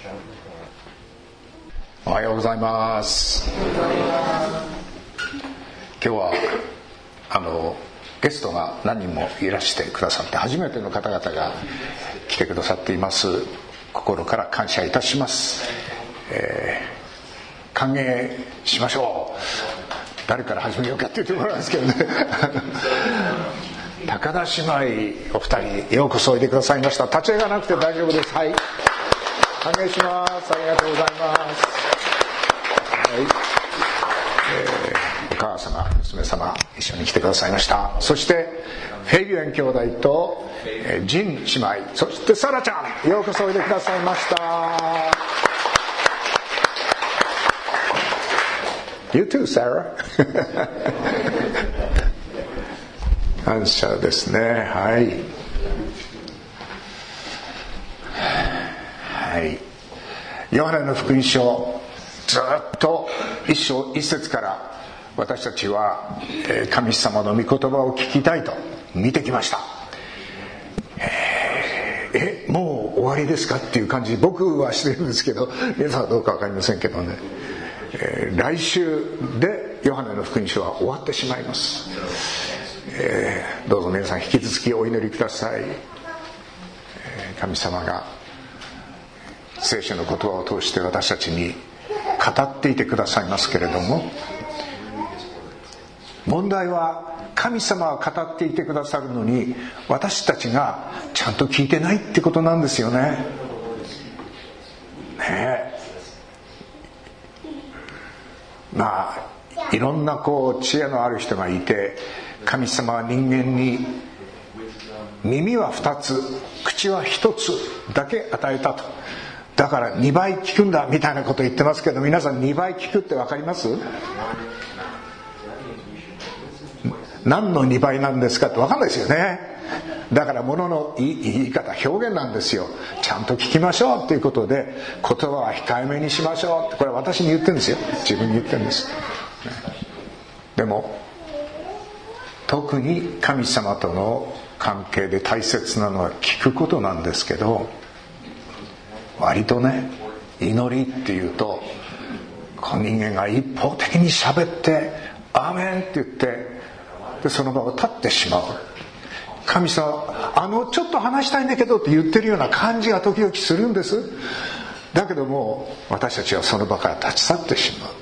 おはようございます。今日はゲストが何人もいらしてくださって、初めての方々が来てくださっています。心から感謝いたします。歓迎しましょう。誰から始めようかっていうところなんですけどね高田姉妹お二人ようこそおいでくださいました。立ち上がらなくて大丈夫です。はい、歓迎します。ありがとうございます。はい、お母様娘様一緒に来てくださいました。そしてフェイビュエン兄弟とジン姉妹、そしてサラちゃんようこそおいでくださいました。You too, Sarah 感謝ですね。はい、はい、ヨハネの福音書ずっと一章一節から私たちは神様の御言葉を聞きたいと見てきました。もう終わりですかっていう感じ僕はしてるんですけど、皆さんはどうか分かりませんけどね、来週でヨハネの福音書は終わってしまいます。どうぞ皆さん引き続きお祈りください。神様が聖書の言葉を通して私たちに語っていてくださいますけれども、問題は神様は語っていてくださるのに私たちがちゃんと聞いてないってことなんですよね。ねえ、まあいろんな知恵のある人がいて、神様は人間に耳は2つ口は1つだけ与えたと、だから2倍聞くんだみたいなこと言ってますけど、皆さん2倍聞くって分かります？何の2倍なんですかって分かんないですよね。だから物の言い方表現なんですよ。ちゃんと聞きましょうということで、言葉は控えめにしましょうって、これは私に言ってるんですよ。自分に言ってるんです。でも特に神様との関係で大切なのは聞くことなんですけど、割とね、祈りっていうと人間が一方的に喋ってアーメンって言ってでその場を立ってしまう。神様ちょっと話したいんだけどって言ってるような感じが時々するんです。だけども私たちはその場から立ち去ってしま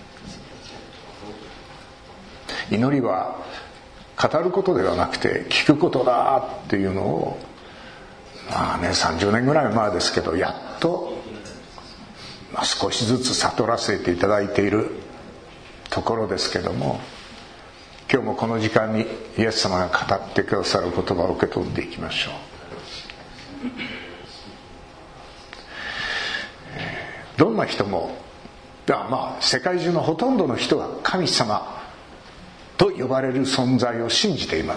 う。祈りは語ることではなくて聞くことだっていうのを、まあね、30年ぐらい前ですけどやっと、少しずつ悟らせていただいているところですけども、今日もこの時間にイエス様が語ってくださる言葉を受け取っていきましょう。どんな人も、世界中のほとんどの人が神様と呼ばれる存在を信じています。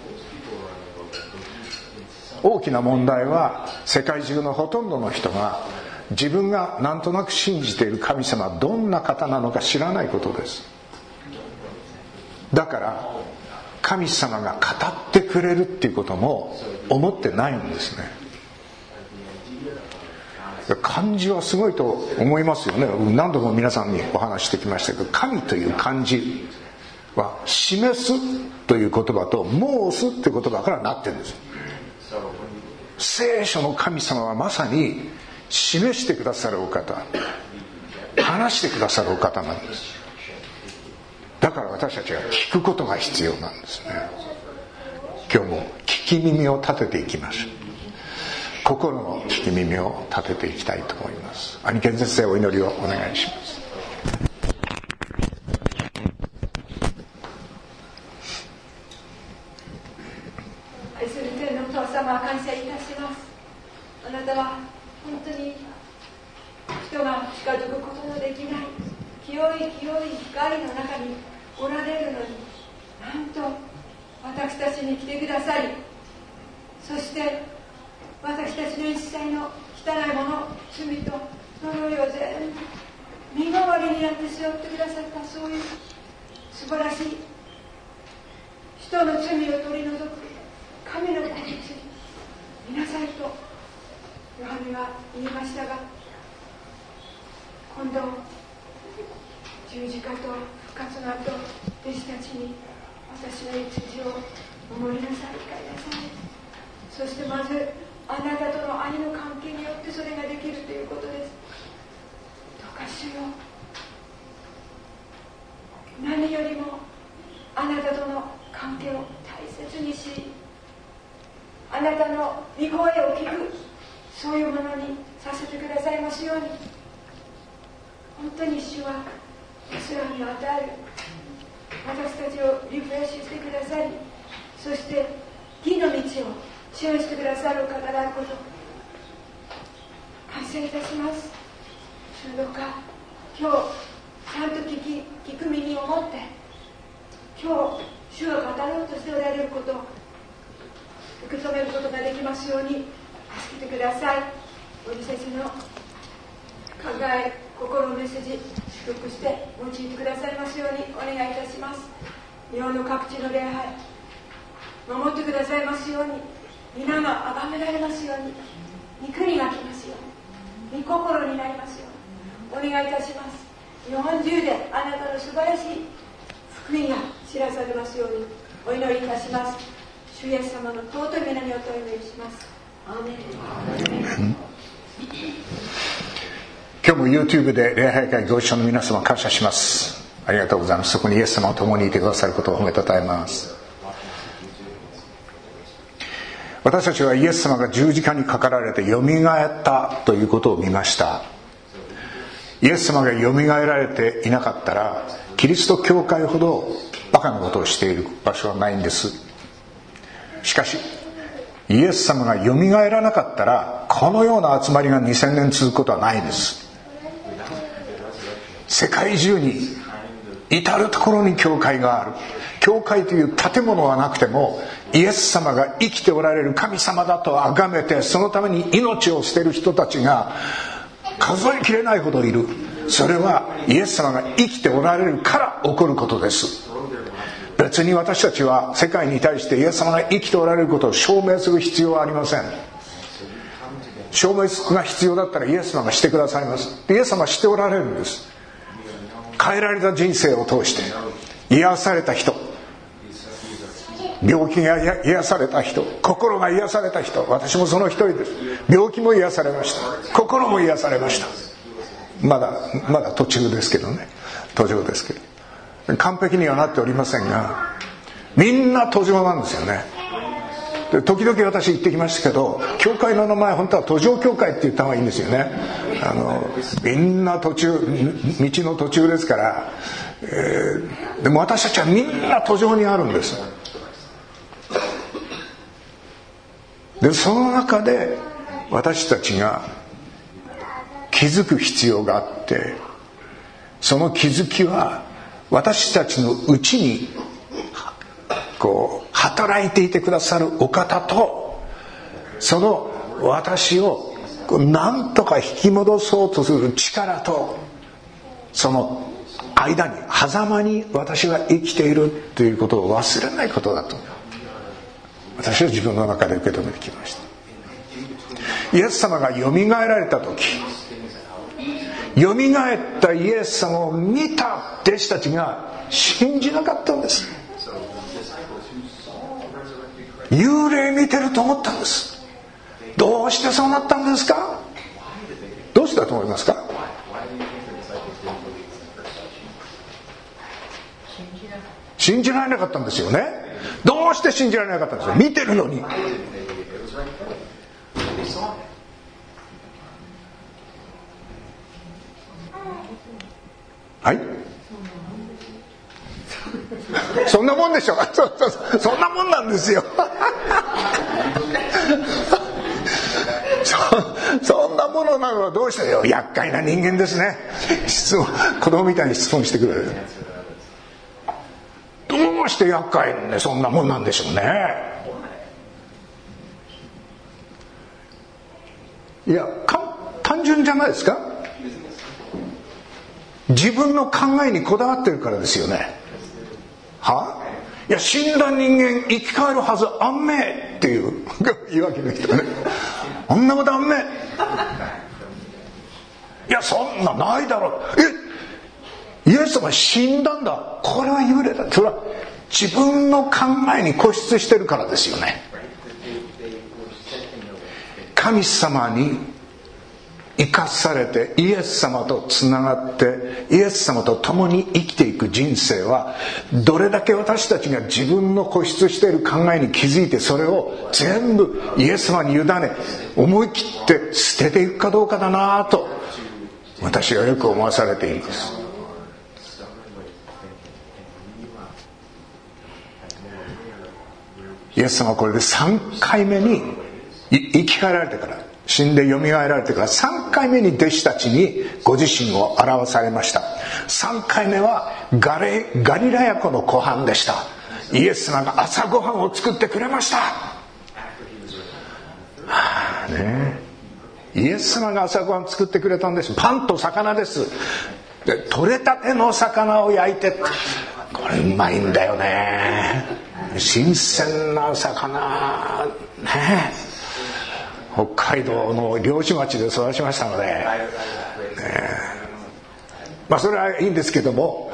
大きな問題は世界中のほとんどの人が自分がなんとなく信じている神様はどんな方なのか知らないことです。だから神様が語ってくれるっていうことも思ってないんですね。漢字はすごいと思いますよね。何度も皆さんにお話してきましたけど、神という漢字は示すという言葉と申すという言葉からなってるんです。聖書の神様はまさに示してくださるお方、話してくださるお方なんです。だから私たちは聞くことが必要なんですね。今日も聞き耳を立てていきましょう。心の聞き耳を立てていきたいと思います。兄賢先生、お祈りをお願いします。 愛する天のお父様、感謝いたします。あなたは本当に人が近づくことのできない清い光の中におられるのに、なんと私たちに来てくださり、そして私たちの一切の汚いもの、罪と呪いを全部身代わりになって背負ってくださった、そういう素晴らしい人の罪を取り除く神の子に見なさいとヨハネが言いましたが、今度十字架と復活の後、弟子たちに私の羊を守りなさい、飼いなさい、そしてまずあなたとの愛の関係によってそれができるということです。どうか主よ、何よりもあなたとの関係を大切にし、あなたの御声を聞く、そういうものにさせてくださいますように。本当に主は安らぎを与える、私たちをリフレッシュしてくださり、そして義の道を示してくださる方であること、感謝いたします。主どうか今日ちゃんと聞く耳を持って、今日主が語ろうとしておられることを受け止めることができますように助けてください。ご自身の考え、心のメッセージ祝福して用いてくださいますようにお願いいたします。日本の各地の礼拝守ってくださいますように、皆が崇められますように、御国が来ますように、御心になりますようにお願いいたします。日本中であなたの素晴らしい福音が知らされますようにお祈りいたします。主イエス様の尊い皆によってお祈りします。アーメン。 今日も YouTube で礼拝会ご一緒の皆様感謝します。ありがとうございます。そこにイエス様と共にいてくださることを褒めたたえます。私たちはイエス様が十字架にかかられてよみがえったということを見ました。イエス様がよみがえられていなかったら、キリスト教会ほどバカなことをしている場所はないんです。しかしイエス様がよみがえらなかったら、このような集まりが2000年続くことはないです。世界中に至るところに教会がある。教会という建物はなくても、イエス様が生きておられる神様だと崇めて、そのために命を捨てる人たちが数えきれないほどいる。それはイエス様が生きておられるから起こることです。別に私たちは世界に対してイエス様が生きておられることを証明する必要はありません。証明が必要だったらイエス様がしてくださいます。イエス様はしておられるんです。変えられた人生を通して癒された人、病気が癒された人、心が癒された人、私もその一人です。病気も癒されました。心も癒されました。まだ途中ですけどね、途上ですけど、完璧にはなっておりませんが、みんな途上なんですよね。で時々私言ってきましたけど、教会の名前本当は途上教会って言った方がいいんですよね。みんな途中、道の途中ですから、でも私たちはみんな途上にあるんです。でその中で私たちが気づく必要があって、その気づきは私たちのうちにこう働いていてくださるお方と、その私を何とか引き戻そうとする力と、その間に狭間に私は生きているということを忘れないことだと私は自分の中で受け止めてきました。イエス様がよみがえられた時、よみがえったイエス様を見た弟子たちが信じなかったんです。幽霊見てると思ったんです。どうしてそうなったんですか？どうしてだと思いますか？信じられなかったんですよね。どうして信じられなかったんですか？見てるのに。はい、そんなもんでしょ。そんなもんなんですよ。そんなものなのはどうしてよ。厄介な人間ですね。子供みたいに質問してくれる。どうして厄介ね、そんなもんなんでしょうね。いや、単純じゃないですか。自分の考えにこだわってるからですよね。は？いや、死んだ人間生き返るはずあんめえっていう言い訳の人ね。あんなことあんめえ。 いやそんなないだろう。イエス様死んだんだ、これは幽霊だ。それは自分の考えに固執してるからですよね。神様に生かされてイエス様とつながってイエス様と共に生きていく人生は、どれだけ私たちが自分の固執している考えに気づいてそれを全部イエス様に委ね思い切って捨てていくかどうかだなと私はよく思わされています。イエス様はこれで3回目に生き返られてから、死んでよみがえられてから3回目に弟子たちにご自身を表されました。3回目はガリラヤ湖の湖畔でした。イエス様が朝ごはんを作ってくれました。イエス様が朝ごはん作ってくれたんです。パンと魚です。で取れたての魚を焼いて、これうまいんだよね。新鮮な魚ね。北海道の漁師町で育ちましたので、それはいいんですけども、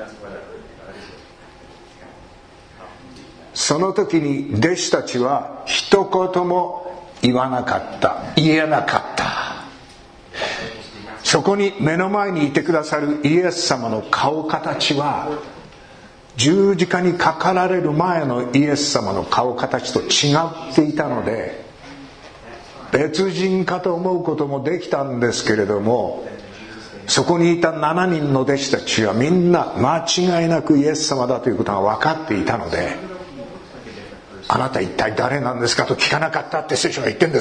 その時に弟子たちは一言も言わなかった、言えなかった。そこに目の前にいてくださるイエス様の顔形は十字架にかかられる前のイエス様の顔形と違っていたので、別人かと思うこともできたんですけれども、そこにいた7人の弟子たちはみんな間違いなくイエス様だということが分かっていたので、あなた一体誰なんですかと聞かなかったって聖書が言ってるんです。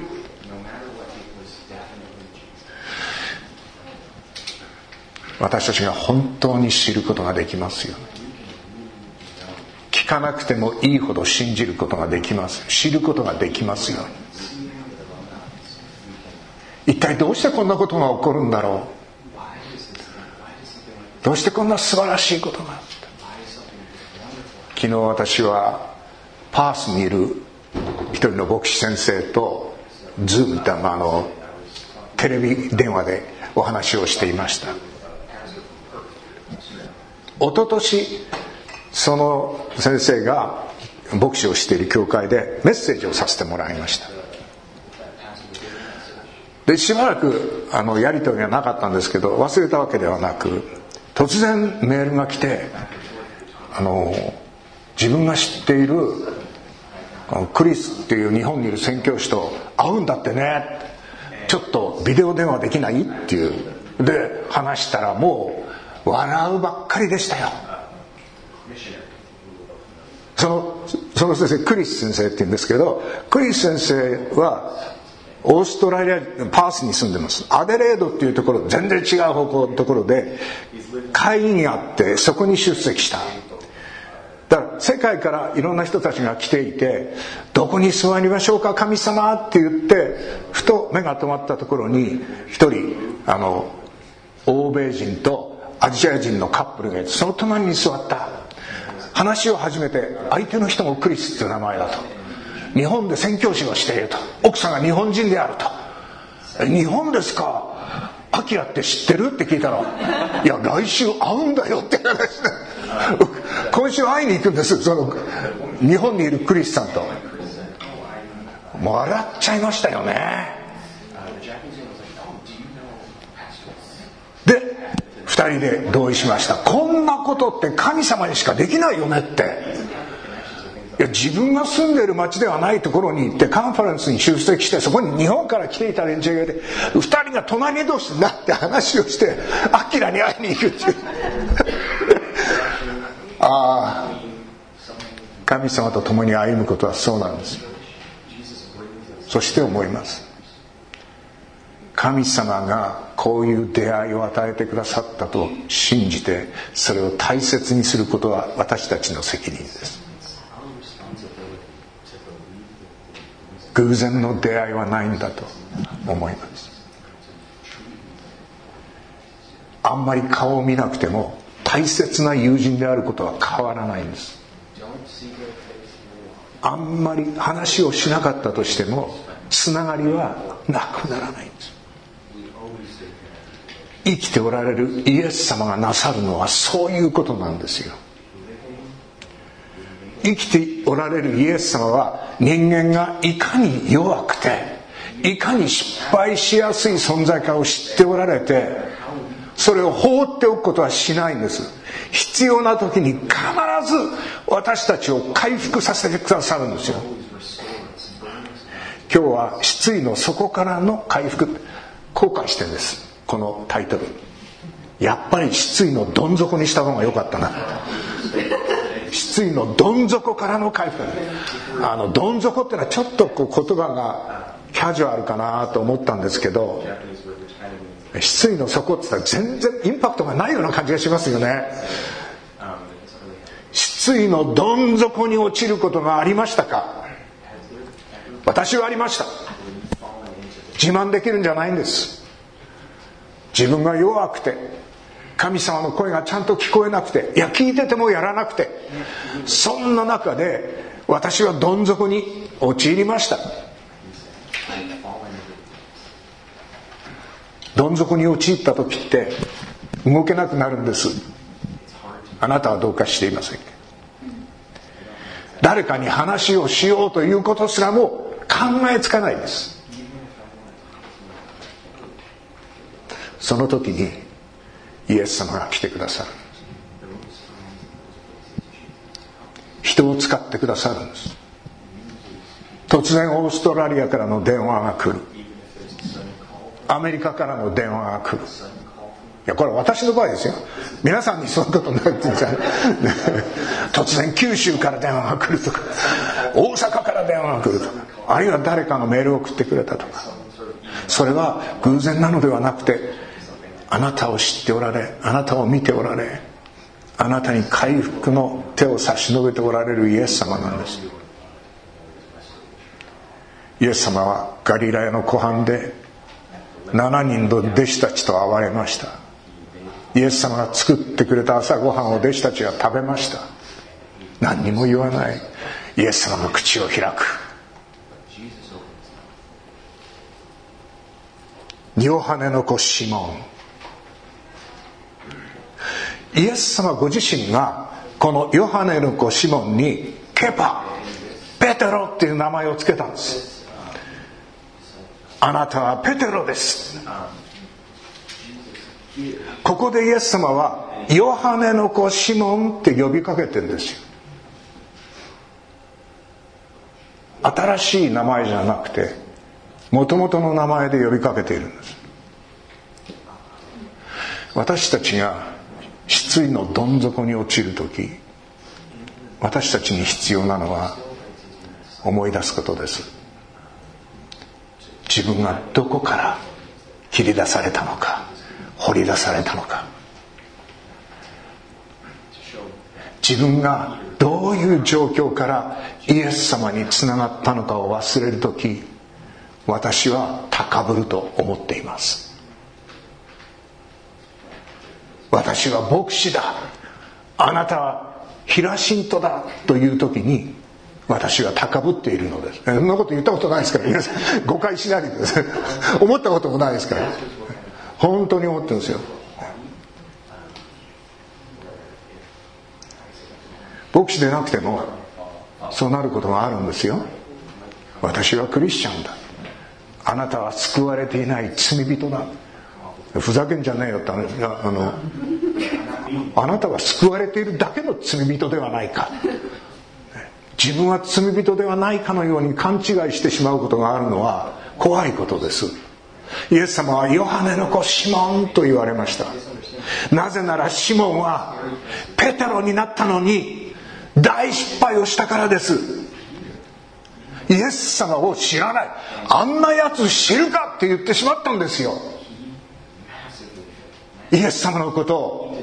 私たちが本当に知ることができますよね。聞かなくてもいいほど信じることができます。知ることができますよ。一体どうしてこんなことが起こるんだろう。どうしてこんな素晴らしいことが。昨日私はパースにいる一人の牧師先生とズームでテレビ電話でお話をしていました。一昨年その先生が牧師をしている教会でメッセージをさせてもらいました。でしばらくやり取りがなかったんですけど、忘れたわけではなく、突然メールが来て、自分が知っているクリスっていう日本にいる宣教師と会うんだってね、ちょっとビデオ電話できないっていうで話したら、もう笑うばっかりでしたよ。その先生、クリス先生って言うんですけど、クリス先生はオーストラリアパースに住んでます。アデレードっていうところ、全然違う方向のところで会議があって、そこに出席した。だから世界からいろんな人たちが来ていて、どこに座りましょうか神様って言って、ふと目が止まったところに一人欧米人とアジア人のカップルがいて、その隣に座った。話を始めて、相手の人もクリスっていう名前だと。日本で宣教師をしていると。奥さんが日本人であると。日本ですか、アキラって知ってるって聞いたら、いや来週会うんだよって話で、今週会いに行くんです。その日本にいるクリスさんと。もう笑っちゃいましたよね。で2人で同意しました。こんなことって神様にしかできないよねって。いや、自分が住んでいる町ではないところに行ってカンファレンスに出席して、そこに日本から来ていた連中がいて、2人が隣同士になって話をしてアキラに会いに行くっていうああ、神様と共に歩むことはそうなんですよ。そして思います。神様がこういう出会いを与えてくださったと信じて、それを大切にすることは私たちの責任です。偶然の出会いはないんだと思います。あんまり顔を見なくても大切な友人であることは変わらないんです。あんまり話をしなかったとしてもつながりはなくならないんです。生きておられるイエス様がなさるのはそういうことなんですよ。生きておられるイエス様は人間がいかに弱くていかに失敗しやすい存在かを知っておられて、それを放っておくことはしないんです。必要な時に必ず私たちを回復させてくださるんですよ。今日は失意の底からの回復、後悔してるんです。このタイトル、やっぱり失意のどん底にした方が良かったな。失意のどん底からの回復。どん底ってのはちょっと言葉がキャジュアルかなと思ったんですけど、失意の底って言ったら全然インパクトがないような感じがしますよね。失意のどん底に落ちることがありましたか？私はありました。自慢できるんじゃないんです。自分が弱くて神様の声がちゃんと聞こえなくて、いや聞いててもやらなくて、そんな中で私はどん底に陥りました。どん底に陥った時って動けなくなるんです。あなたはどうかしていませんか？誰かに話をしようということすらも考えつかないです。その時にイエス様が来てくださる。人を使ってくださるんです。突然オーストラリアからの電話が来る。アメリカからの電話が来る。いやこれ私の場合ですよ。皆さんにそういうことになってるんですよね。突然九州から電話が来るとか、大阪から電話が来るとか、あるいは誰かがメールを送ってくれたとか、それは偶然なのではなくて、あなたを知っておられ、あなたを見ておられ、あなたに回復の手を差し伸べておられるイエス様なんです。イエス様はガリラヤの湖畔で7人の弟子たちと会われました。イエス様が作ってくれた朝ごはんを弟子たちが食べました。何にも言わない。イエス様の口を開く。ヨハネの子シモン。イエス様ご自身がこのヨハネの子シモンにケパ、ペテロっていう名前をつけたんです。あなたはペテロです。ここでイエス様はヨハネの子シモンって呼びかけてるんですよ。新しい名前じゃなくて元々の名前で呼びかけているんです。私たちが失意のどん底に落ちるとき、私たちに必要なのは思い出すことです。自分がどこから切り出されたのか、掘り出されたのか、自分がどういう状況からイエス様につながったのかを忘れるとき、私は高ぶると思っています。私は牧師だ、あなたはヒラシントだという時に私は高ぶっているのです。そんなこと言ったことないですから皆さん誤解しないでください。思ったこともないですから、本当に思ってるんですよ。牧師でなくてもそうなることがあるんですよ。私はクリスチャンだ、あなたは救われていない罪人だ、ふざけんじゃねえよって話。あなたは救われているだけの罪人ではないか、自分は罪人ではないかのように勘違いしてしまうことがあるのは怖いことです。イエス様はヨハネの子シモンと言われました。なぜならシモンはペテロになったのに大失敗をしたからです。イエス様を知らない、あんなやつ知るかって言ってしまったんですよ。イエス様のことを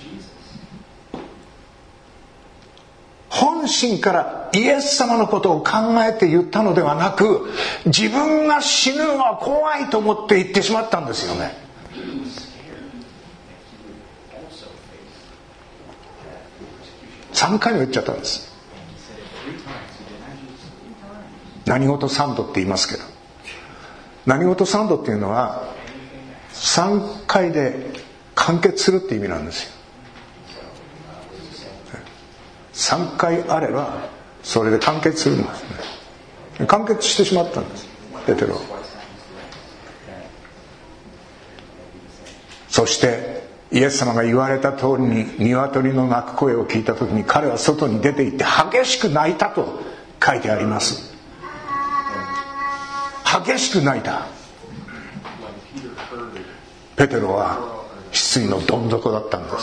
本心からイエス様のことを考えて言ったのではなく、自分が死ぬのは怖いと思って言ってしまったんですよね。3回も言っちゃったんです。何事3度って言いますけど、 何事三度っていうのは3回で完結するって意味なんですよ。3回あればそれで完結するんですね。完結してしまったんです、ペテロ。そしてイエス様が言われた通りに鶏の鳴く声を聞いた時に彼は外に出て行って激しく泣いたと書いてあります。激しく泣いた。ペテロは失意のどん底だったんです。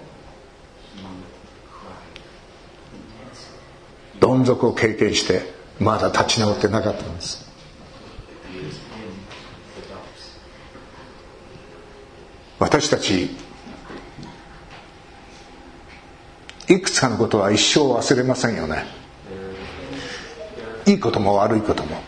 どん底を経験してまだ立ち直ってなかったんです。私たちいくつかのことは一生忘れませんよね。いいことも悪いことも。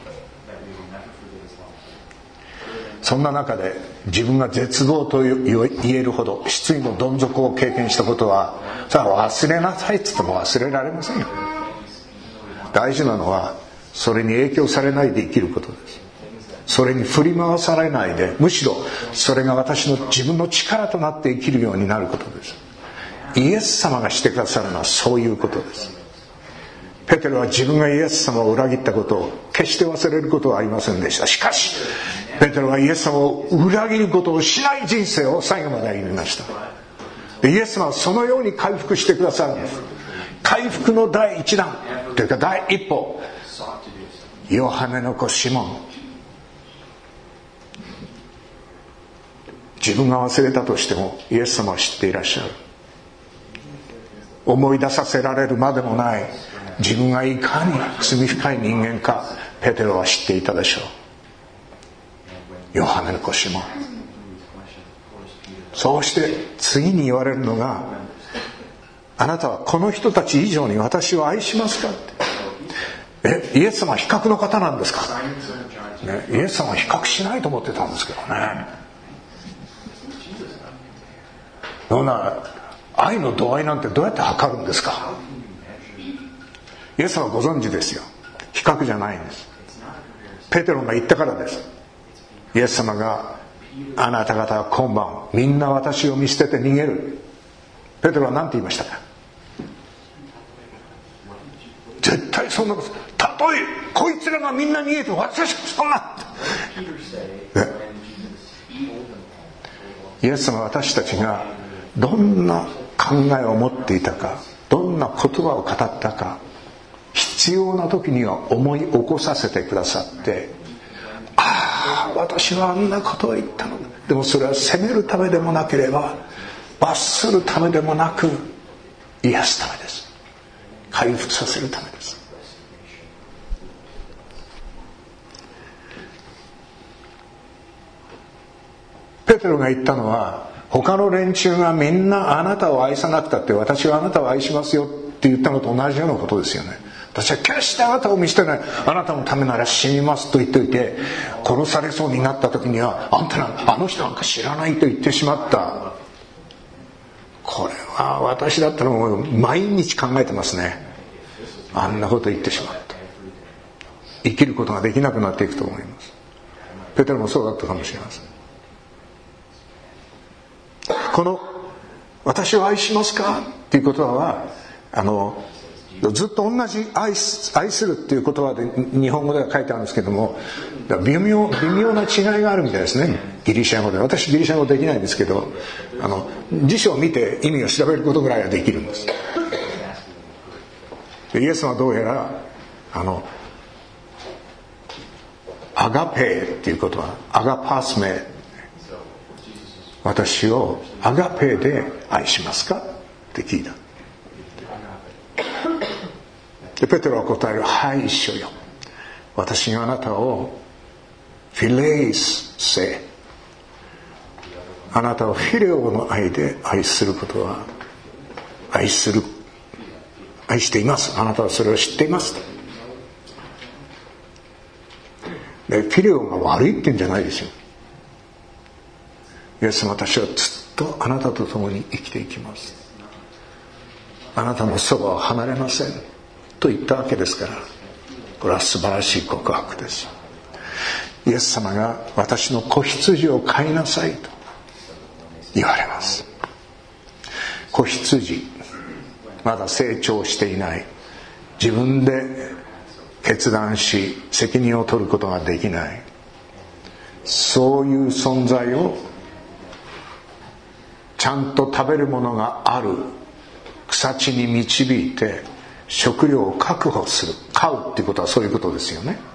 そんな中で自分が絶望と言えるほど失意のどん底を経験したことはさあ忘れなさいって言っても忘れられませんよ。大事なのはそれに影響されないで生きることです。それに振り回されないで、むしろそれが私の自分の力となって生きるようになることです。イエス様がしてくださるのはそういうことです。ペテロは自分がイエス様を裏切ったことを決して忘れることはありませんでした。しかしペテロはイエス様を裏切ることをしない人生を最後まで歩みました。でイエス様はそのように回復してくださるんです。回復の第一弾というか第一歩、ヨハネの子シモン、自分が忘れたとしてもイエス様は知っていらっしゃる。思い出させられるまでもない自分がいかに罪深い人間かペテロは知っていたでしょう。ヨハネの子シモン。そうして次に言われるのが、あなたはこの人たち以上に私を愛しますかって。イエス様は比較の方なんですか、ね、イエス様は比較しないと思ってたんですけどね。どんな愛の度合いなんてどうやって測るんですか。イエス様はご存知ですよ。比較じゃないんです。ペテロが言ったからです。イエス様があなた方は今晩みんな私を見捨てて逃げる。ペテロは何て言いましたか。絶対そんなこと、たとえこいつらがみんな逃げて私はそんな、イエス様は私たちがどんな考えを持っていたか、どんな言葉を語ったか、必要な時には思い起こさせてくださって、ああ私はあんなことを言ったのだ。でもそれは責めるためでもなければ罰するためでもなく、癒すためです。回復させるためです。ペテロが言ったのは、他の連中がみんなあなたを愛さなくたって私はあなたを愛しますよって言ったのと同じようなことですよね。私は決してあなたを見捨てない、あなたのためなら死にますと言っておいて、殺されそうになった時にはあんたなんかあの人なんか知らないと言ってしまった。これは私だったらもう毎日考えてますね。あんなこと言ってしまった。生きることができなくなっていくと思います。ペテロもそうだったかもしれません。この私を愛しますかっていう言葉はずっと同じ愛するっていう言葉で日本語では書いてあるんですけども、微妙な違いがあるみたいですね、ギリシャ語で。私ギリシャ語できないんですけど、辞書を見て意味を調べることぐらいはできるんです。でイエスはどうやらアガペーっていう言葉、アガパスメ、私をアガペーで愛しますかって聞いた。でペテロは答える。はい、一緒よ。私があなたをフィレイスせ、あなたをフィレオの愛で愛することは愛しています。あなたはそれを知っています。でフィレオが悪いって言うんじゃないですよ。イエス様、私はずっとあなたと共に生きていきます。あなたのそばを離れませんと言ったわけですから、これは素晴らしい告白です。 イエス様が私の子羊を飼いなさいと言われます。子羊、まだ成長していない、自分で決断し責任を取ることができない、そういう存在をちゃんと食べるものがある草地に導いて食料を確保する。飼うっていうことはそういうことですよね。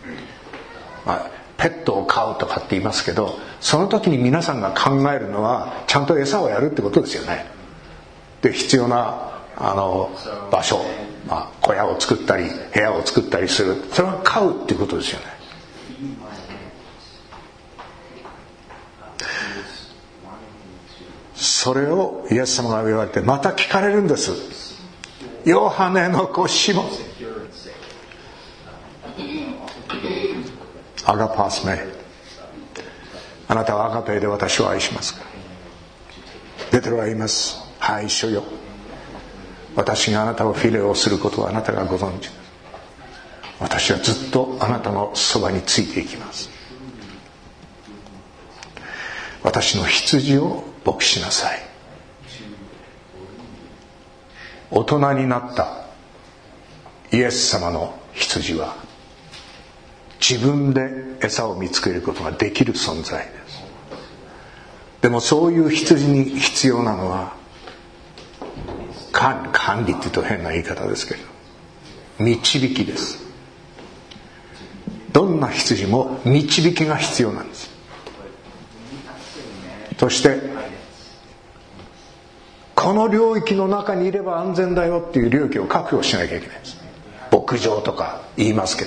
ペットを飼うとかって言いますけど、その時に皆さんが考えるのはちゃんと餌をやるってことですよね。で、必要な場所、小屋を作ったり部屋を作ったりする、それは飼うっていうことですよね。それをイエス様が言われてまた聞かれるんです。ヨハネの子シモン、アガパスメ、あなたはアガペで私を愛しますか。ペテロは言います。はい、主よ、私があなたをフィレオすることはあなたがご存知です。私はずっとあなたのそばについていきます。私の羊を牧しなさい。大人になったイエス様の羊は自分で餌を見つけることができる存在です。でもそういう羊に必要なのは管理って言うと変な言い方ですけど、導きです。どんな羊も導きが必要なんです。そしてこの領域の中にいれば安全だよっていう領域を確保しなきゃいけないです。牧場とか言いますけど、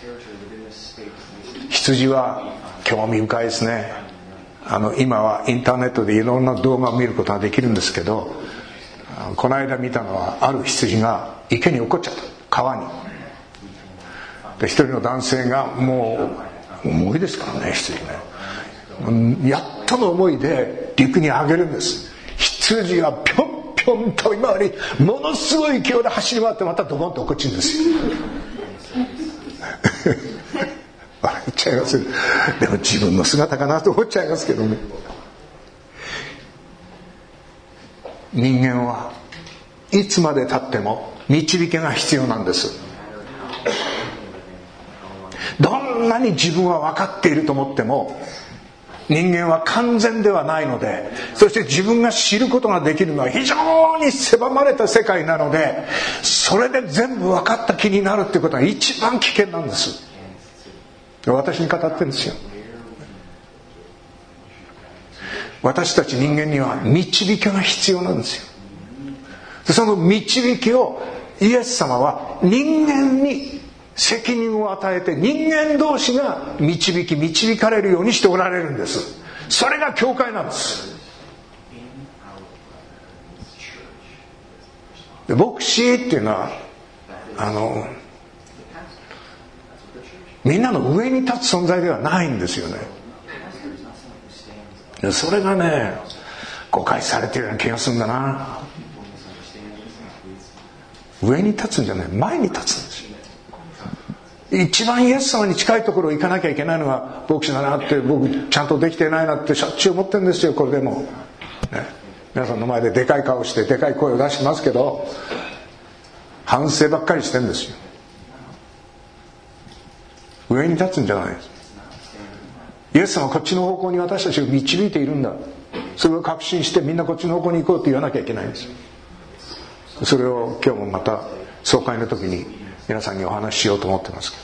羊は興味深いですね。今はインターネットでいろんな動画を見ることができるんですけど、この間見たのはある羊が池に落っこっちゃった、川に。で、一人の男性が、もう重いですからね、羊ね、やっとの思いで陸に上げるんです。羊はぴょんぴょんと今よりものすごい勢いで走り回ってまたドボンと落っこっちるんですよ笑っちゃいます。でも自分の姿かなと思っちゃいますけどね。人間はいつまで経っても導きが必要なんです。どんなに自分は分かっていると思っても人間は完全ではないので、そして自分が知ることができるのは非常に狭まれた世界なので、それで全部分かった気になるっていうことが一番危険なんです。私に語ってるんですよ。私たち人間には導きが必要なんですよ。その導きをイエス様は人間に責任を与えて、人間同士が導かれるようにしておられるんです。それが教会なんです。で、牧師っていうのはみんなの上に立つ存在ではないんですよね。で、それがね、誤解されているような気がするんだな。上に立つんじゃない、前に立つんですよ。一番イエス様に近いところ行かなきゃいけないのは牧師だなって、僕ちゃんとできてないなってしょっちゅう思ってるんですよ。これでも、ね、皆さんの前ででかい顔してでかい声を出してますけど、反省ばっかりしてるんですよ。上に立つんじゃないです。イエス様はこっちの方向に私たちを導いているんだ、それを確信してみんなこっちの方向に行こうって言わなきゃいけないんです。それを今日もまた総会の時に皆さんにお話ししようと思ってますけ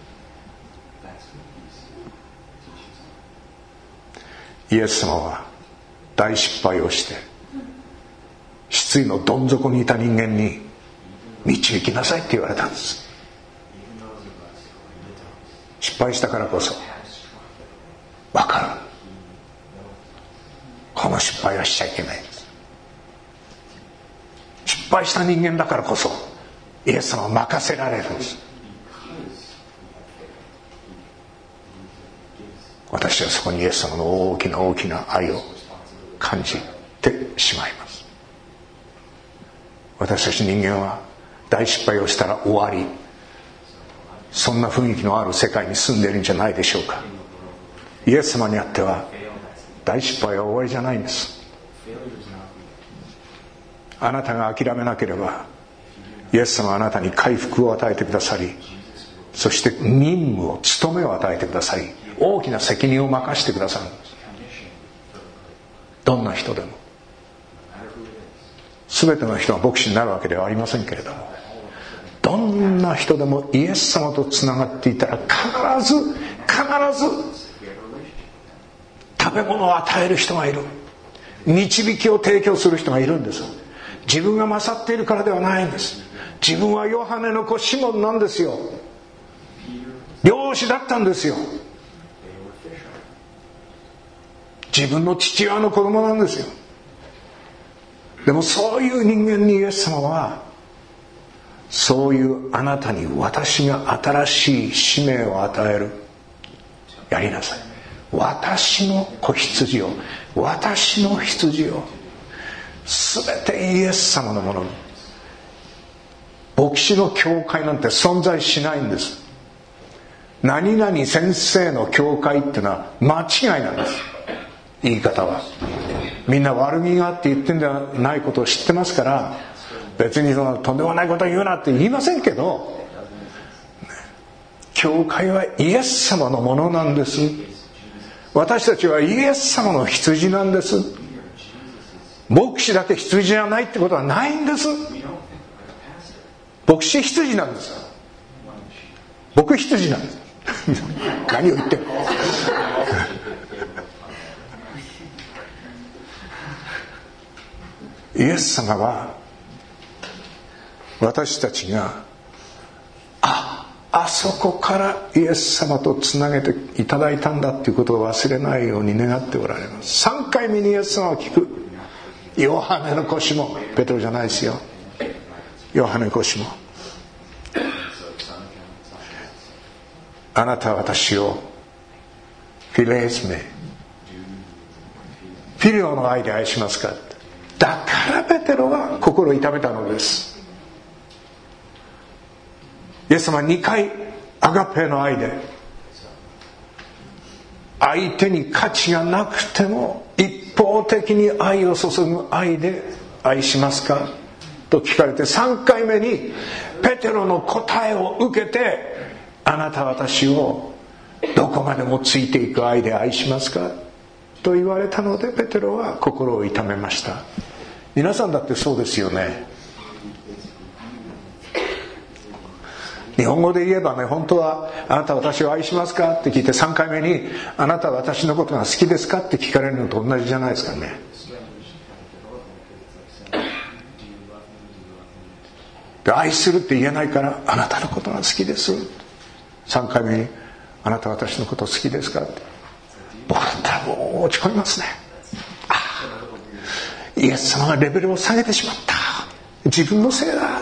ど、イエス様は大失敗をして失意のどん底にいた人間に導きなさいって言われたんです。失敗したからこそ分かる、この失敗はしちゃいけないんです。失敗した人間だからこそイエス様は任せられるんです。私はそこにイエス様の大きな大きな愛を感じてしまいます。私たち人間は大失敗をしたら終わり、そんな雰囲気のある世界に住んでいるんじゃないでしょうか。 イエス様にあっては大失敗は終わりじゃないんです。あなたが諦めなければイエス様はあなたに回復を与えてくださり、そして任務を務めを与えてくださり、大きな責任を任してくださるんです。どんな人でも。全ての人が牧師になるわけではありませんけれども、どんな人でもイエス様とつながっていたら必ず食べ物を与える人がいる、導きを提供する人がいるんです。自分が勝っているからではないんです。自分はヨハネの子シモンなんですよ。漁師だったんですよ。自分の父親の子供なんですよ。でもそういう人間にイエス様は、そういうあなたに私が新しい使命を与える。やりなさい。私の子羊を、私の羊を、すべてイエス様のものに。牧師の教会なんて存在しないんです。何々先生の教会っていうのは間違いなんです。言い方はみんな悪気があって言ってんじゃないことを知ってますから、別にとんでもないことを言うなって言いませんけど、教会はイエス様のものなんです。私たちはイエス様の羊なんです。牧師だけ羊じゃないってことはないんです。牧師羊なんです。僕羊なんです何を言ってるイエス様は私たちがあそこからイエス様とつなげていただいたんだっていうことを忘れないように願っておられます。3回目にイエス様を聞く。ヨハネの子シモン、ペテロじゃないですよ。ヨハネの子シモン、あなたは私をフィレースメ、フィレオの愛で愛しますか。だからペテロは心を痛めたのです。イエス様は2回アガペの愛で、相手に価値がなくても一方的に愛を注ぐ愛で愛しますかと聞かれて、3回目にペテロの答えを受けて、あなたは私をどこまでもついていく愛で愛しますかと言われたので、ペテロは心を痛めました。皆さんだってそうですよね。日本語で言えばね、本当はあなたは私を愛しますかって聞いて、3回目にあなたは私のことが好きですかって聞かれるのと同じじゃないですかね。で、愛するって言えないから、あなたのことが好きです。3回目にあなたは私のこと好きですかって、僕だったらもう落ち込みますね。イエス様がレベルを下げてしまった、自分のせいだ。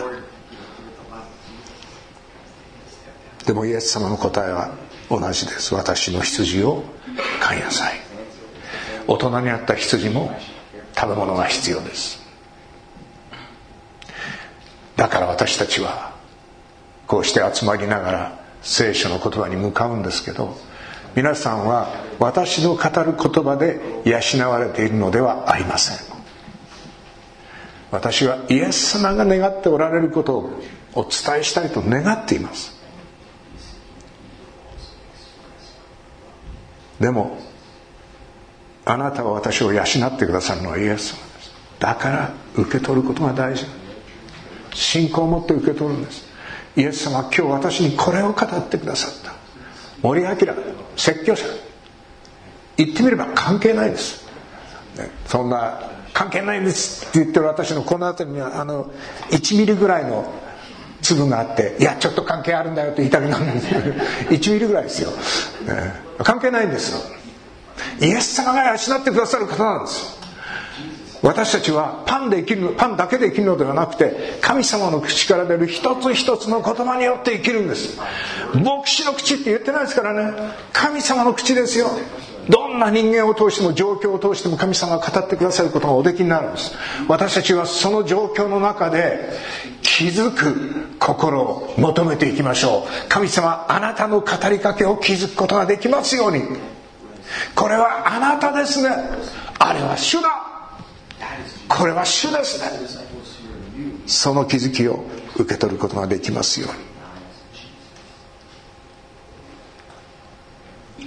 でもイエス様の答えは同じです。私の羊を飼いなさい。大人になった羊も食べ物が必要です。だから私たちはこうして集まりながら聖書の言葉に向かうんですけど、皆さんは私の語る言葉で養われているのではありません。私はイエス様が願っておられることをお伝えしたいと願っています。でもあなたは私を養ってくださるのはイエス様です。だから受け取ることが大事。信仰を持って受け取るんです。イエス様は今日私にこれを語ってくださった。森明説教者、言ってみれば関係ないです、ね、そんな関係ないんですって言ってる私のこの辺りには1ミリぐらいの粒があって、いやちょっと関係あるんだよと言いたくなるんですけど1ミリぐらいですよ、関係ないんですよ。イエス様が養ってくださる方なんです。私たちはパンだけで生きるのではなくて、神様の口から出る一つ一つの言葉によって生きるんです。牧師の口って言ってないですからね、神様の口ですよ。どんな人間を通しても状況を通しても神様が語ってくださることがおできになるんです。私たちはその状況の中で気づく心を求めていきましょう。神様、あなたの語りかけを気づくことができますように。 これはあなたですね、あれは主だ、これは主ですね。その気づきを受け取ることができますように。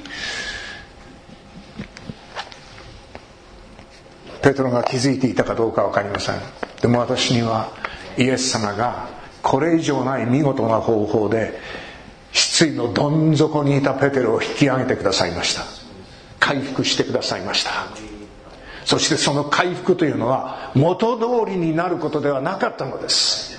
ペテロが気づいていたかどうか分かりません。でも私にはイエス様がこれ以上ない見事な方法で失意のどん底にいたペテロを引き上げてくださいました。回復してくださいました。そしてその回復というのは元通りになることではなかったのです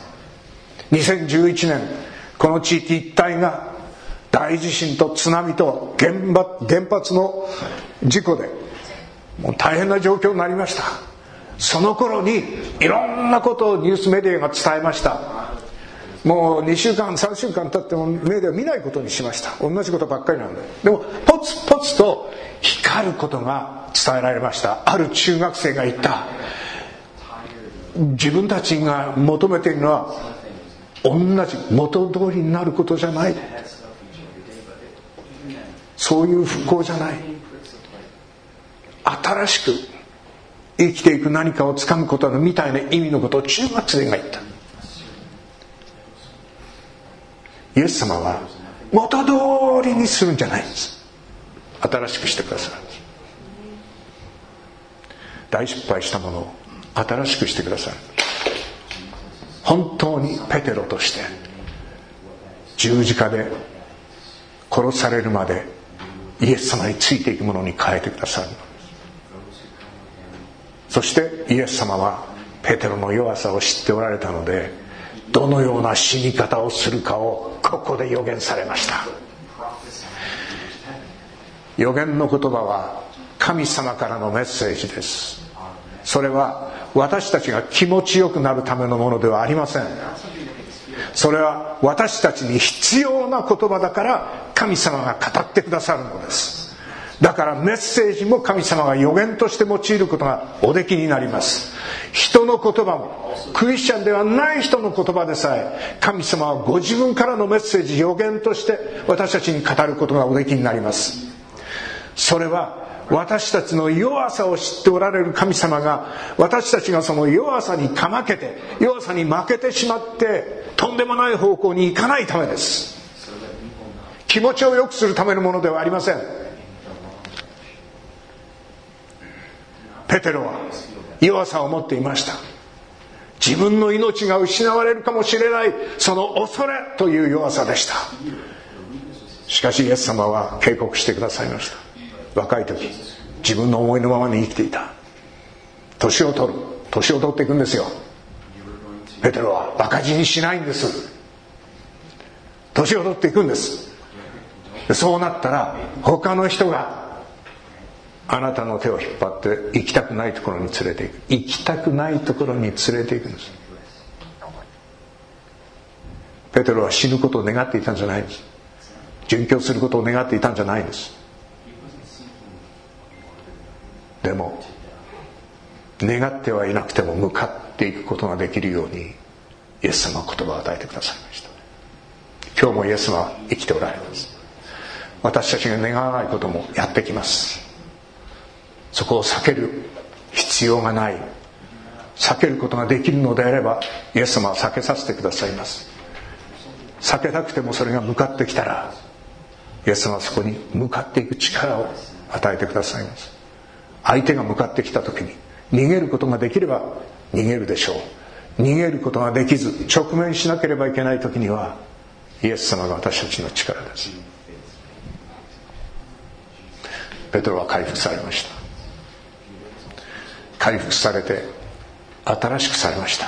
。2011年この地域一帯が大地震と津波と原発の事故でもう大変な状況になりました。その頃にいろんなことをニュースメディアが伝えました。もう2週間3週間経ってもメディア見ないことにしました。同じことばっかりなんで。でもポツポツと光ることが伝えられました。ある中学生が言った。自分たちが求めているのは同じ元通りになることじゃない、そういう復興じゃない、新しく生きていく何かをつかむことのみたいな意味のことを中学生が言った。イエス様は元通りにするんじゃないんです。新しくしてくださるんです。大失敗したものを新しくしてくださる。本当にペテロとして十字架で殺されるまでイエス様についていくものに変えてくださる。そしてイエス様はペテロの弱さを知っておられたので、どのような死に方をするかをここで予言されました。予言の言葉は神様からのメッセージです。それは私たちが気持ちよくなるためのものではありません。それは私たちに必要な言葉だから神様が語ってくださるのです。だからメッセージも神様が予言として用いることがおできになります。人の言葉もクリスチャンではない人の言葉でさえ神様はご自分からのメッセージ、予言として私たちに語ることがおできになります。それは私たちの弱さを知っておられる神様が、私たちがその弱さにかまけて弱さに負けてしまってとんでもない方向に行かないためです。気持ちを良くするためのものではありません。ペテロは弱さを持っていました。自分の命が失われるかもしれない、その恐れという弱さでした。しかしイエス様は警告してくださいました。若い時自分の思いのままに生きていた。年を取っていくんですよ。ペテロは馬鹿死にしないんです。年を取っていくんです。そうなったら他の人があなたの手を引っ張って行きたくないところに連れていく。行きたくないところに連れていくんです。ペテロは死ぬことを願っていたんじゃないんです。殉教することを願っていたんじゃないんです。でも願ってはいなくても向かっていくことができるようにイエス様は言葉を与えてくださいました。今日もイエス様は生きておられます。私たちが願わないこともやってきます。そこを避ける必要がない。避けることができるのであればイエス様は避けさせてくださいます。避けたくてもそれが向かってきたらイエス様はそこに向かっていく力を与えてくださいます。相手が向かってきた時に逃げることができれば逃げるでしょう。逃げることができず直面しなければいけない時にはイエス様が私たちの力です。ペテロは回復されました。回復されて新しくされました。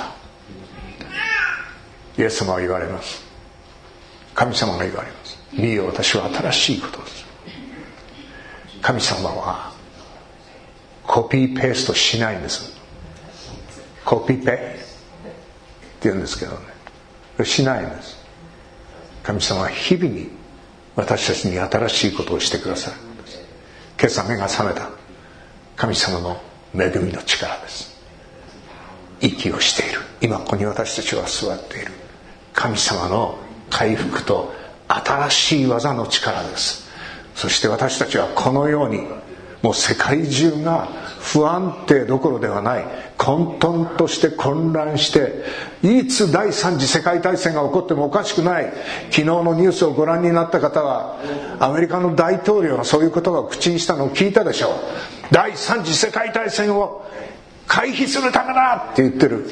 イエス様は言われます。神様が言われます。見よ、私は新しいことです。神様はコピーペーストしないんです。コピペって言うんですけどね、しないんです。神様は日々に私たちに新しいことをしてくださるんです。今朝目が覚めた神様の恵みの力です。息をしている今ここに私たちは座っている神様の回復と新しい技の力です。 そして私たちはこのようにもう世界中が不安定どころではない、混沌として混乱して、いつ第三次世界大戦が起こってもおかしくない。昨日のニュースをご覧になった方は、アメリカの大統領がそういう言葉を口にしたのを聞いたでしょう。第三次世界大戦を回避するためだって言ってる。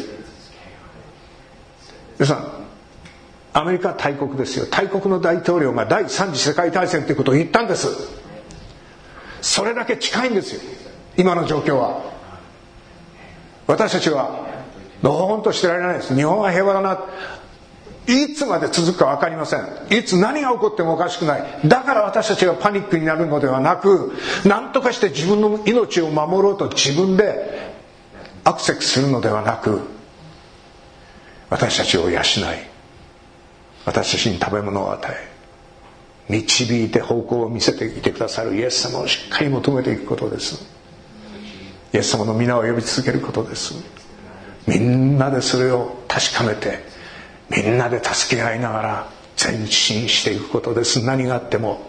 皆さん、アメリカは大国ですよ。大国の大統領が第三次世界大戦ということを言ったんです。それだけ近いんですよ、今の状況は。私たちはのーんとしてられないです。日本は平和だな。いつまで続くか分かりません。いつ何が起こってもおかしくない。だから私たちがパニックになるのではなく、何とかして自分の命を守ろうと自分でアクセスするのではなく、私たちを養い、私たちに食べ物を与え、導いて方向を見せていてくださるイエス様をしっかり求めていくことです。イエス様の皆を呼び続けることです。みんなでそれを確かめて、みんなで助け合いながら前進していくことです。何があっても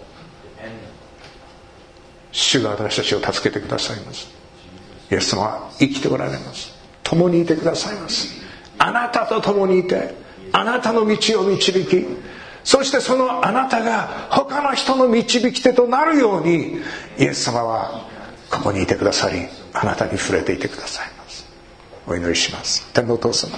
主が私たちを助けてくださいます。イエス様は生きておられます。共にいてくださいます。あなたと共にいて、あなたの道を導き、そしてそのあなたが他の人の導き手となるように、イエス様はここにいてくださり、あなたに触れていてくださいます。お祈りします。天のお父様、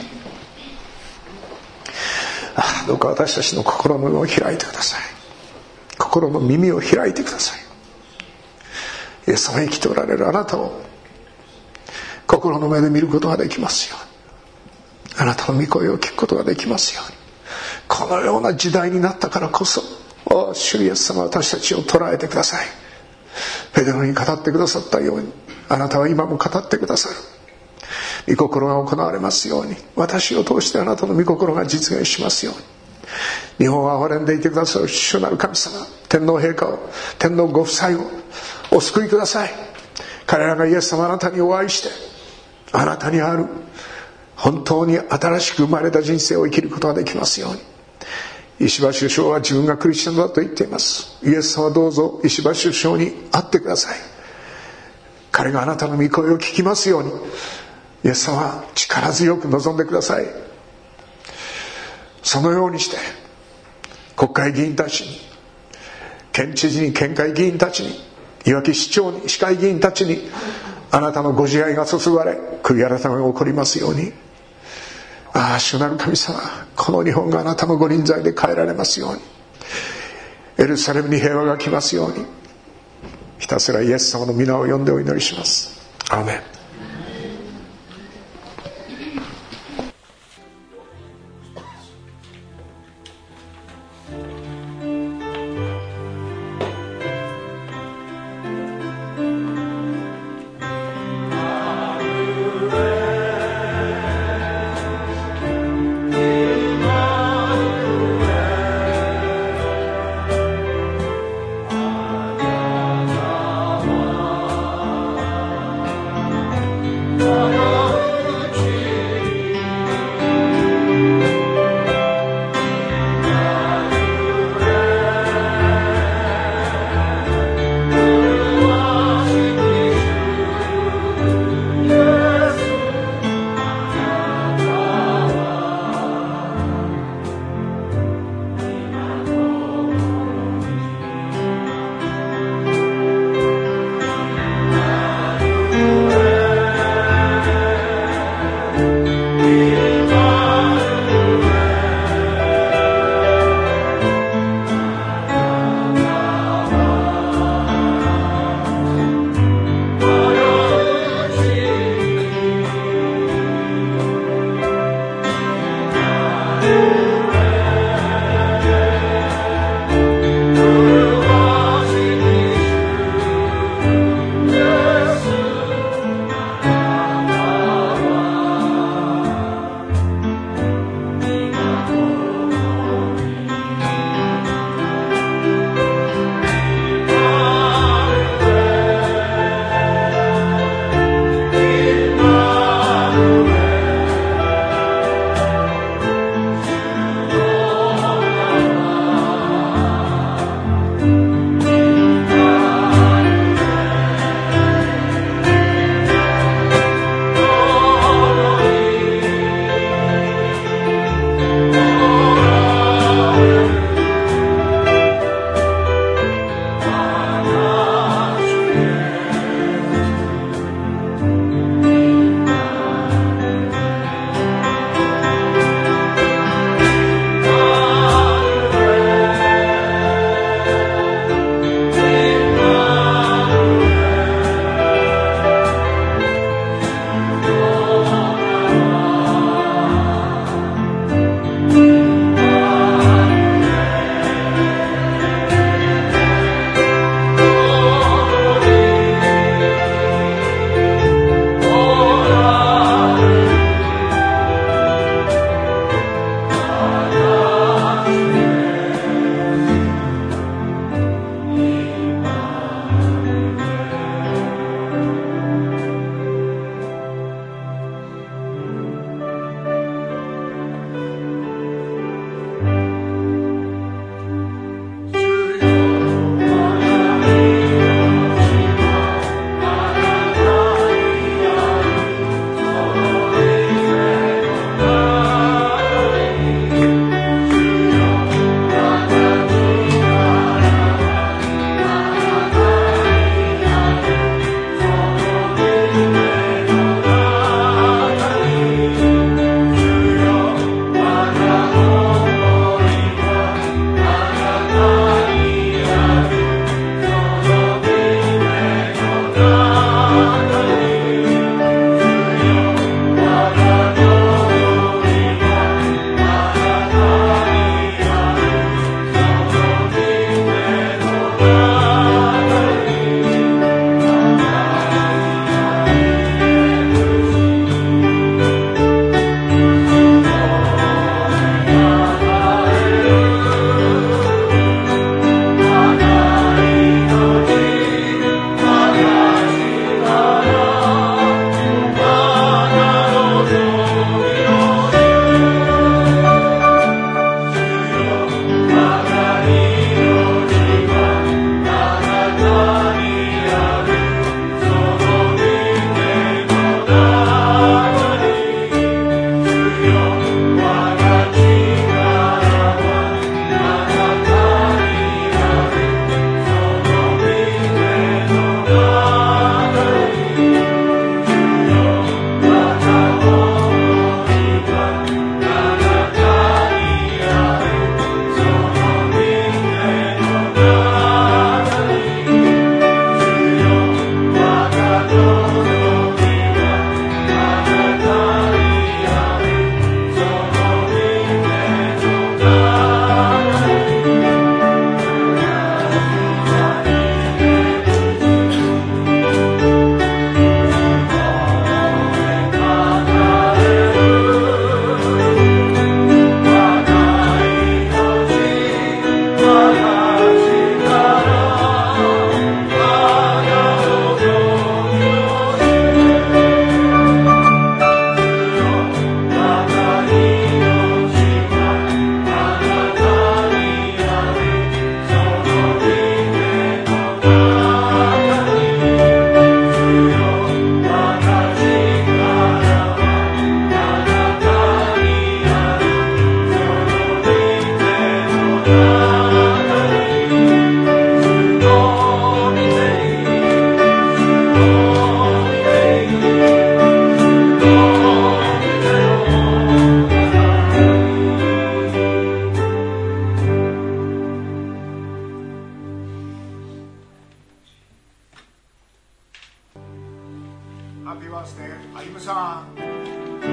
どうか私たちの心の目を開いてください。心の耳を開いてください。イエス様、生きておられるあなたを心の目で見ることができますように、あなたの御声を聞くことができますように。このような時代になったからこそ、主イエス様、私たちを捉えてください。ペテロに語ってくださったように、あなたは今も語ってくださる。御心が行われますように、私を通してあなたの御心が実現しますように。日本を憐れんでいてくださる主なる神様、天皇陛下を、天皇ご夫妻をお救いください。彼らがイエス様あなたにお会いして、あなたにある本当に新しく生まれた人生を生きることができますように。石破首相は自分がクリスチャンだと言っています。イエス様、どうぞ石破首相に会ってください。彼があなたの御声を聞きますように、イエス様、力強く望んでください。そのようにして国会議員たちに、県知事に、県会議員たちに、いわき市長に、市会議員たちに、あなたのご慈愛が注がれ、悔い改めが起こりますように。主なる神様、この日本があなたのご臨在で変えられますように。エルサレムに平和が来ますように。ひたすらイエス様の皆を呼んでお祈りします。アーメン。 ハッピーバースデー歩夢さん。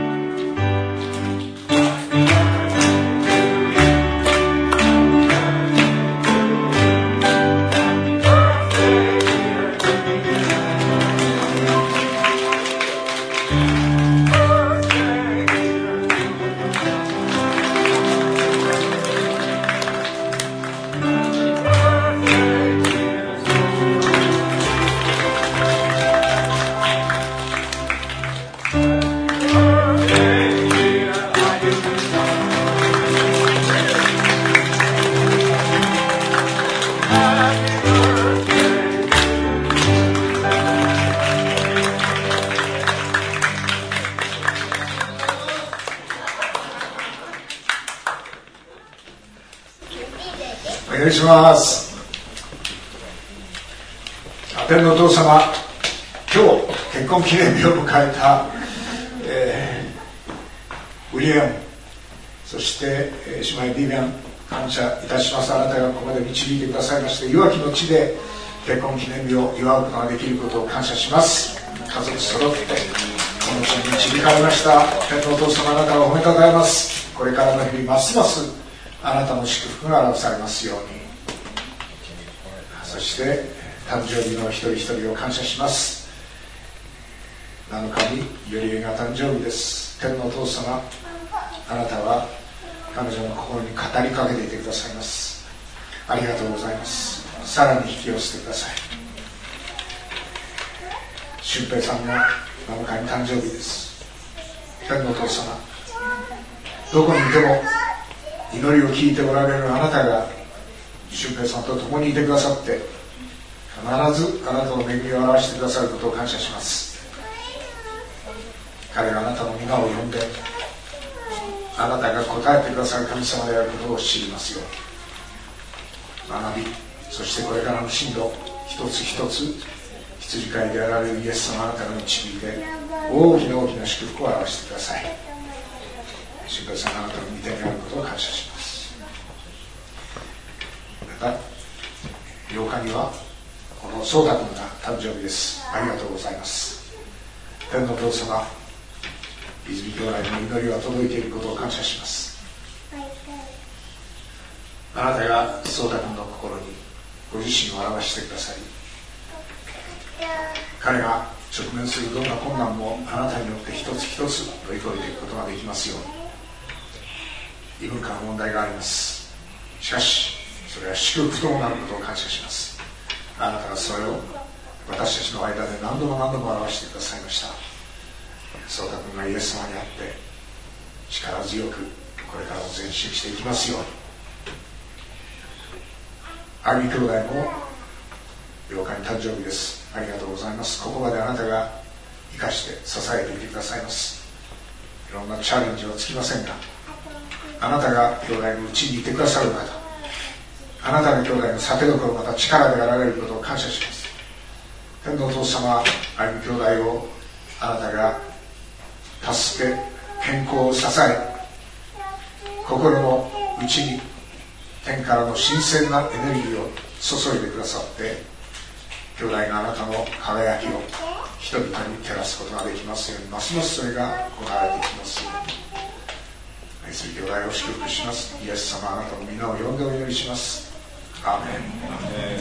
お願いします。天のお父様、今日結婚記念日を迎えた、ウィリアム、そして、姉妹ビビアン、感謝いたします。あなたがここまで導いてくださいまして、いわきの地で結婚記念日を祝うことができることを感謝します。家族揃ってこの地に導かれました。天のお父様、あなたを褒めたたえます。これからの日々ますますあなたの祝福が表されますように。そして誕生日の一人一人を感謝します。7日によりえが誕生日です。天のお父様、あなたは彼女の心に語りかけていてくださいます。ありがとうございます。さらに引き寄せてください。俊平さんが7日に誕生日です。天のお父様、どこにいても祈りを聞いておられるあなたが俊平さんと共にいてくださって、必ずあなたの恵みを表してくださることを感謝します。彼があなたの皆を呼んで、あなたが答えてくださる神様であることを知りますよう学び、そしてこれからの進路一つ一つ羊飼いであられるイエス様、あなたが導いて大きな大きな祝福を表してください。俊平さんがあなたの御手にあることを感謝します。また8日にはこの颯太君が誕生日です。ありがとうございます。天のお父様、泉兄弟の祈りは届いていることを感謝します。あなたが颯太君の心にご自身を表してください。彼が直面するどんな困難もあなたによって一つ一つ乗り越えていくことができますように。異文化の問題があります。しかしそれは祝福ともなることを感謝します。あなたがそれを私たちの間で何度も何度も表してくださいました。颯太君がイエス様にあって力強くこれからも前進していきますように。アギ兄弟も8日に誕生日です。ありがとうございます。ここまであなたが生かして支えていてくださいます。いろんなチャレンジはつきませんが、あなたが兄弟のうちにいてくださる方、あなたが兄弟の酒どころ、また力であられることを感謝します。天のお父様、歩む兄弟をあなたが助け、健康を支え、心の内に天からの新鮮なエネルギーを注いでくださって、兄弟があなたの輝きを人々に照らすことができますように、ますますそれが行われていきますように。愛する兄弟を祝福します。イエス様、あなたの皆を呼んでお祈りします。アーメン。